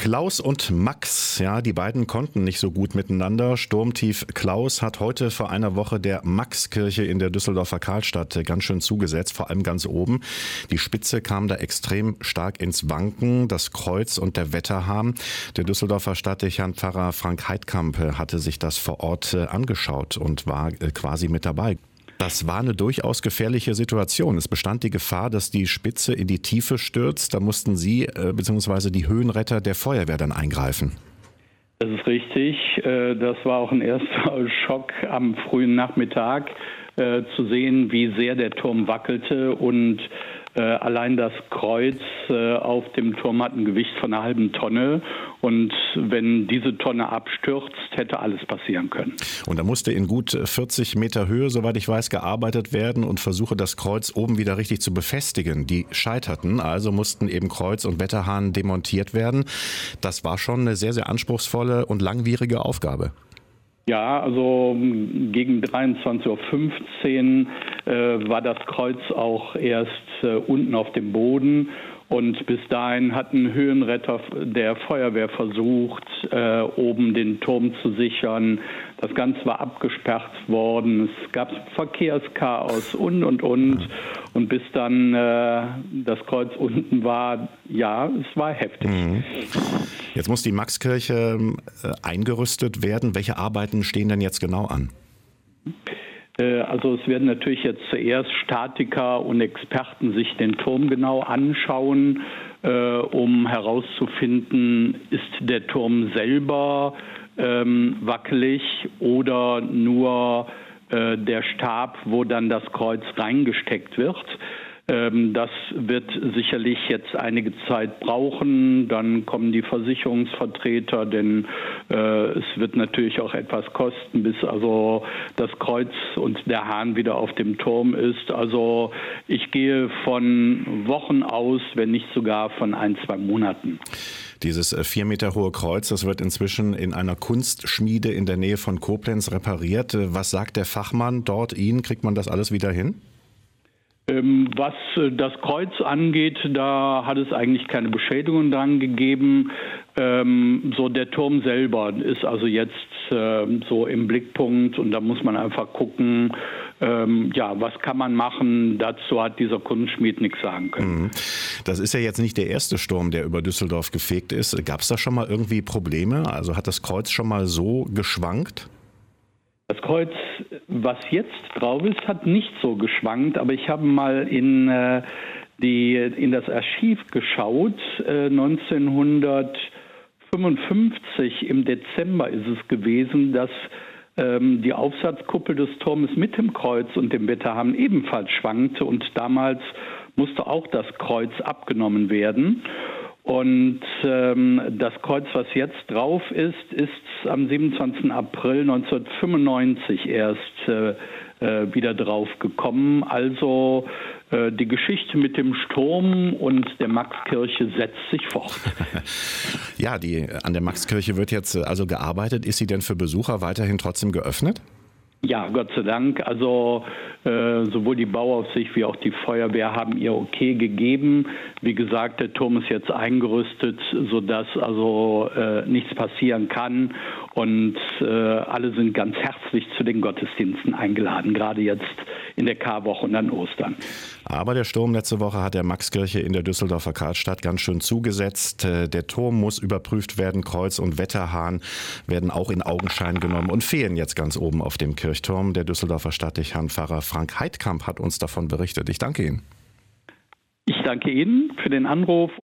Klaus und Max, ja, die beiden konnten nicht so gut miteinander. Sturmtief Klaus hat heute vor einer Woche der Maxkirche in der Düsseldorfer Karlstadt ganz schön zugesetzt, vor allem ganz oben. Die Spitze kam da extrem stark ins Wanken, das Kreuz und der Wetterhahn. Der Düsseldorfer Stadtdechant Pfarrer Frank Heidkamp hatte sich das vor Ort angeschaut und war quasi mit dabei. Das war eine durchaus gefährliche Situation. Es bestand die Gefahr, dass die Spitze in die Tiefe stürzt. Da mussten Sie bzw. die Höhenretter der Feuerwehr dann eingreifen. Das ist richtig. Das war auch ein erster Schock am frühen Nachmittag, zu sehen, wie sehr der Turm wackelte. Und allein das Kreuz auf dem Turm hat ein Gewicht von einer halben Tonne. Und wenn diese Tonne abstürzt, hätte alles passieren können. Und da musste in gut 40 Meter Höhe, soweit ich weiß, gearbeitet werden und Versuche, das Kreuz oben wieder richtig zu befestigen. Die scheiterten, also mussten eben Kreuz und Wetterhahn demontiert werden. Das war schon eine sehr, sehr anspruchsvolle und langwierige Aufgabe. Ja, also gegen 23:15 Uhr war das Kreuz auch erst unten auf dem Boden. Und bis dahin hatten Höhenretter der Feuerwehr versucht, oben den Turm zu sichern. Das Ganze war abgesperrt worden. Es gab Verkehrschaos und. Und bis dann das Kreuz unten war, ja, es war heftig. Jetzt muss die Maxkirche eingerüstet werden. Welche Arbeiten stehen denn jetzt genau an? Also es werden natürlich jetzt zuerst Statiker und Experten sich den Turm genau anschauen, um herauszufinden, ist der Turm selber wackelig oder nur der Stab, wo dann das Kreuz reingesteckt wird. Das wird sicherlich jetzt einige Zeit brauchen. Dann kommen die Versicherungsvertreter, denn es wird natürlich auch etwas kosten, bis also das Kreuz und der Hahn wieder auf dem Turm ist. Also ich gehe von Wochen aus, wenn nicht sogar von 1-2 Monaten. Dieses 4 Meter hohe Kreuz, das wird inzwischen in einer Kunstschmiede in der Nähe von Koblenz repariert. Was sagt der Fachmann dort Ihnen? Kriegt man das alles wieder hin? Was das Kreuz angeht, da hat es eigentlich keine Beschädigungen dran gegeben. So der Turm selber ist also jetzt so im Blickpunkt und da muss man einfach gucken, was kann man machen. Dazu hat dieser Kunstschmied nichts sagen können. Das ist ja jetzt nicht der erste Sturm, der über Düsseldorf gefegt ist. Gab es da schon mal irgendwie Probleme? Also hat das Kreuz schon mal so geschwankt? Das Kreuz, was jetzt drauf ist, hat nicht so geschwankt, aber ich habe mal in das Archiv geschaut. 1955 im Dezember ist es gewesen, dass die Aufsatzkuppel des Turmes mit dem Kreuz und dem Wetterhahn ebenfalls schwankte und damals musste auch das Kreuz abgenommen werden. Und das Kreuz, was jetzt drauf ist, ist am 27. April 1995 erst wieder drauf gekommen. Also die Geschichte mit dem Sturm und der Maxkirche setzt sich fort. Ja, an der Maxkirche wird jetzt also gearbeitet. Ist sie denn für Besucher weiterhin trotzdem geöffnet? Ja, Gott sei Dank. Also sowohl die Bauaufsicht wie auch die Feuerwehr haben ihr Okay gegeben. Wie gesagt, der Turm ist jetzt eingerüstet, sodass also nichts passieren kann. Und alle sind ganz herzlich zu den Gottesdiensten eingeladen, gerade jetzt in der Karwoche und an Ostern. Aber der Sturm letzte Woche hat der Maxkirche in der Düsseldorfer Karlstadt ganz schön zugesetzt. Der Turm muss überprüft werden. Kreuz und Wetterhahn werden auch in Augenschein genommen und fehlen jetzt ganz oben auf dem Kirchturm. Der Düsseldorfer Stadtdechant Pfarrer Frank Heidkamp hat uns davon berichtet. Ich danke Ihnen. Ich danke Ihnen für den Anruf.